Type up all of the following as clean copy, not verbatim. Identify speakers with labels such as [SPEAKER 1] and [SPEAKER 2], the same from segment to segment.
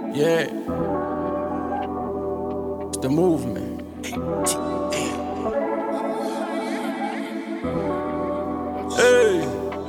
[SPEAKER 1] Yeah, it's the movement. Hey,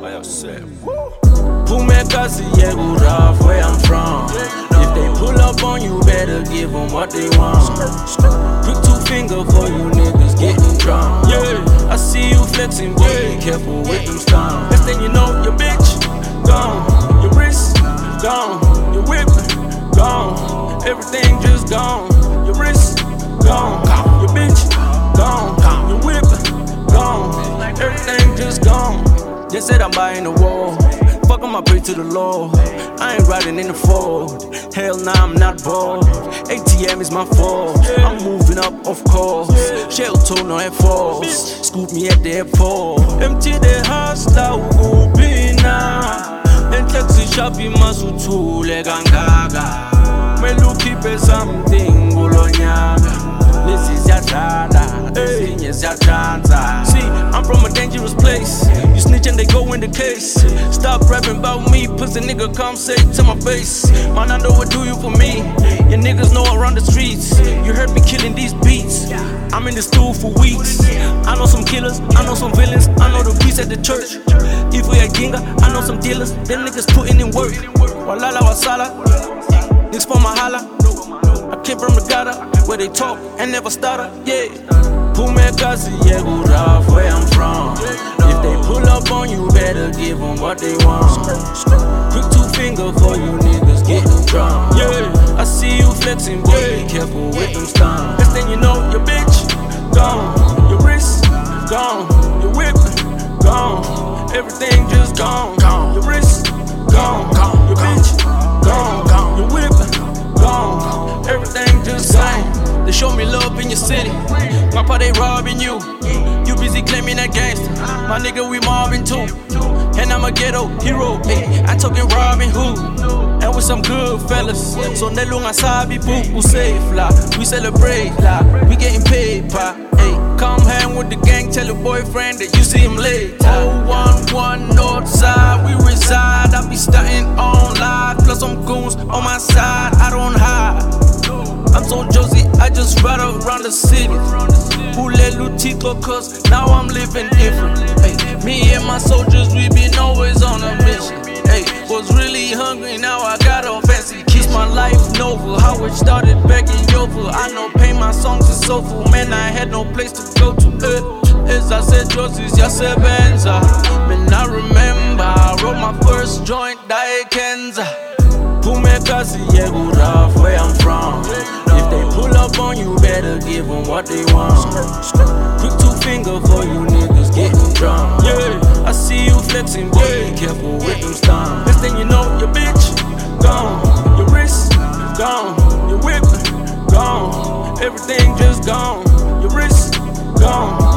[SPEAKER 1] Pumekazi, yeah, good off where I'm from. If they pull up on you, better give them what they want. Quick two finger for you niggas getting drunk. Yeah, I see you flexing, boy, be careful with them stones. Next thing you know, your bitch gone, your wrist gone, your whip gone, everything just gone. Your wrist gone, your bitch gone, your whip gone, everything just gone. They said I'm buying a wall. Fuck 'em, I pray to the Lord. I ain't riding in the Ford. Hell nah, I'm not bored. ATM is my fault. I'm moving up, of course. Shell toe, no Air Force. Scoop me at the airport. Empty the house, la ubina. And taxi shop masuthule kangaka. Melu keep something golonyaka. Lesi ziyadlala, ezinye ziyadansa. See, I'm from a dangerous place. You snitch and they go in the case. Stop rapping about me, pussy nigga, come say it to my face. Man, I know what do you for me. Your niggas know around the streets. You heard me killing these beats. I'm in the stool for weeks. I know some killers, I know some villains. I know the beats at the church. If we at Ginga, I know some dealers. Them niggas putting in work. Walala wasala, niggas for my holla. I came from the gutter, where they talk and never stutter, yeah. Pumekazi, yeah, good off where I'm from. If they pull up on you, better give them what they want. Quick two finger for you niggas getting drunk. Yeah, I see you flexing, boy, be careful with them stones. Next thing you know, your bitch gone, your wrist gone, your whip gone, everything just gone. Your wrist gone, your bitch gone, your whip gone, everything just gone. They show me love in your city. My pa, they robbing you. You busy claiming that gangster. My nigga, we mobbing too. And I'm a ghetto hero. Ay, I'm talking Robin Hood. And with some good fellas. So nelunga sabi buku safe la. We celebrate la. We getting paid pa. Ay, come hang with the gang. Tell your boyfriend that you see him later. 011 north side, we reside. I be stunting on live. Plus some goons on my side. I don't hide. I'm so Josie, I just ride around the city. Pule Lutico, cause now I'm living different. Ay, me and my soldiers, we been always on a mission. Ay, was really hungry, now I got a fancy kiss. My life novel, how it started back in Yovel. I know pain, my songs is soulful. Man, I had no place to go to. As I said, Josie's yasebenza. Man, I remember I wrote my first joint, Dae Kenza. Pumekazi, yeah, good off where I'm from. If they pull up on you, better give them what they want. Quick two finger for you niggas getting drunk. Yeah, I see you flexing, boy, be careful with them stones. Next thing you know, your bitch gone, your wrist gone, your whip gone, everything just gone, your wrist gone.